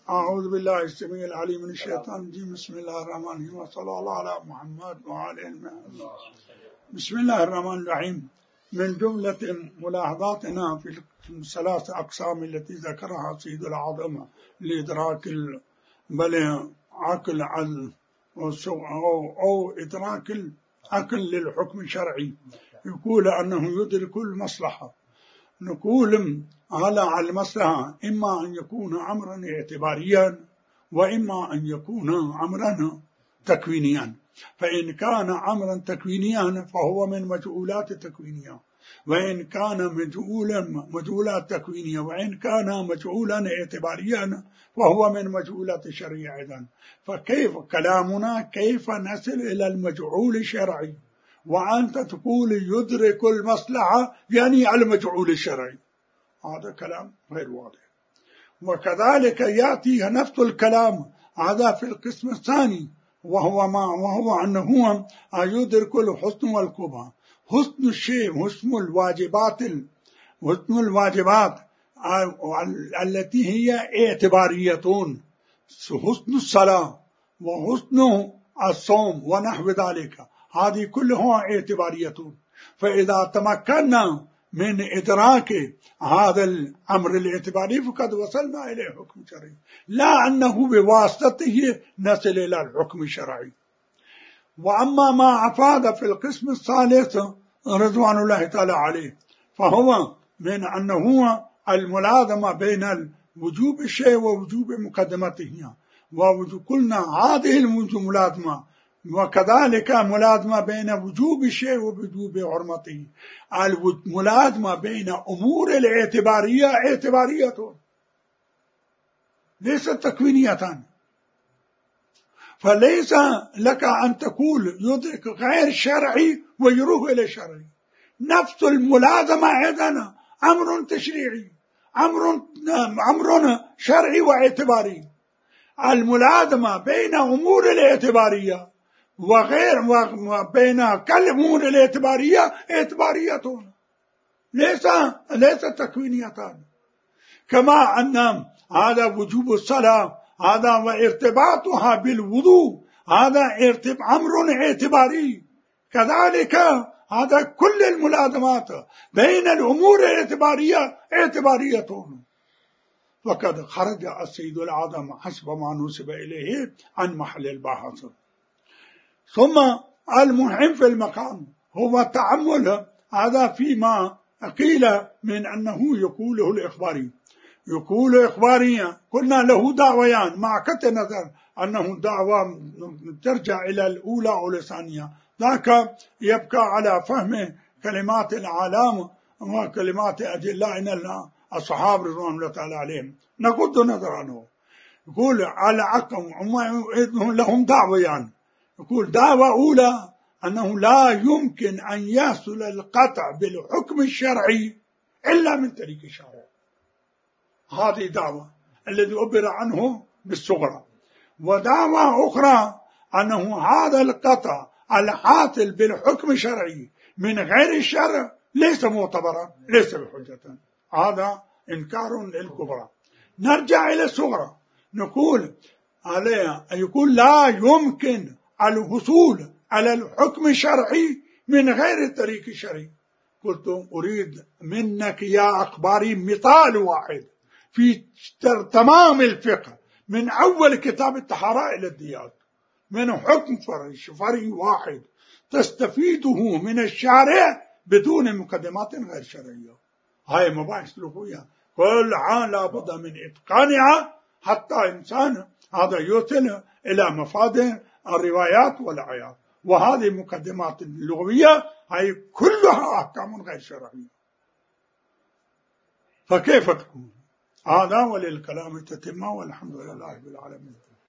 أعوذ بالله السميع العليم من الشيطان الرجيم. بسم الله الرحمن الرحيم، وصلى الله على محمد وعلى آله. بسم الله الرحمن الرحيم. من جملة ملاحظاتنا في الثلاث أقسام التي ذكرها سيد العظم لإدراك بل عقل أو إدراك العقل للحكم الشرعي، يقول أنه يدرك المصلحة. نقول على المصلحة إما أن يكون أمرا اعتباريا وإما أن يكون أمرا تكوينيا. فإن كان أمرا تكوينيا فهو من مجعولات التكوينية، وإن كان مجعولات تكوينية، وإن كان مجعولا اعتباريا فهو من مجعولات الشرعية أيضا. فكيف كلامنا كيف نصل إلى المجعول الشرعي وأنت تقول يدرك المصلحة يعني المجعول الشرعي؟ هذا كلام غير واضح. وكذلك يأتي نفس الكلام هذا في القسم الثاني، وهو أنه يدرك الحسن والقبح. حسن الشيء حسن الواجبات التي هي اعتبارية، حسن الصلاة وحسن الصوم ونحو ذلك، هذه كلها اعتبارية. فإذا تمكنا من إدراك هذا الأمر الاعتباري فقد وصلنا إلى حكم شرعي، لا أنه بواسطته نصل إلى الحكم الشرعي. وأما ما أفاد في القسم الثالث رضوان الله تعالى عليه فهو من أنه الملازمة بين وجوب الشيء ووجوب مقدمته، وقلنا هذه الملازمة وكذلك ملازمة بين وجوب الشيء ووجوب حرمته. الملازمة بين أمور الاعتبارية اعتبارية ليست تكوينية، فليس لك أن تقول يدرك غير شرعي ويروح إلى شرعي. نفس الملازمة أيضا أمر تشريعي، أمر شرعي واعتباري. الملازمة بين أمور الاعتبارية وغير وبين كالأمور الاعتبارية اعتبارية ليس تكوينية. كما أن هذا وجوب الصلاة هذا وارتباطها بالوضوء هذا أمر اعتباري، كذلك هذا كل الملازمات بين الأمور الاعتبارية اعتبارية. وقد خرج السيد العظم حسب ما نسب إليه عن محل البحث. ثم المهم في المقام هو التأمل هذا فيما قيل من أنه يقوله الإخباري. يقول إخباريا قلنا له دعويان، مع قطع النظر أنه دعوة ترجع إلى الأولى أو الثانية، ذاك يبقى على فهم كلمات العالم وكلمات أجلائنا الصحابة رضوان الله تعالى عليهم. نغض النظر عنه. يقول على عقم لهم دعويان. يقول دعوة أولى أنه لا يمكن أن يحصل القطع بالحكم الشرعي إلا من طريق الشرع. هذه دعوة الذي عبر عنه بالصغرى. ودعوة أخرى أنه هذا القطع الحاصل بالحكم الشرعي من غير الشرع ليس معتبرا ليس بحجة. هذا إنكار للكبرى. نرجع إلى الصغرى نقول عليها يقول لا يمكن الحصول على الحكم الشرعي من غير الطريق الشرعي. قلت أريد منك يا أخباري مثال واحد في تمام الفقه من أول كتاب الطهارة إلى الديات، من حكم فرعي واحد تستفيده من الشارع بدون مقدمات غير شرعية. هاي مباحث لغوية كل عام لابد من إتقانها حتى إنسان هذا يوصل إلى مفاد الروايات والآيات. وهذه مقدمات اللغوية هي كلها أحكام غير شرعية، فكيف تكون؟ هذا وللكلام تتمة، والحمد لله رب العالمين.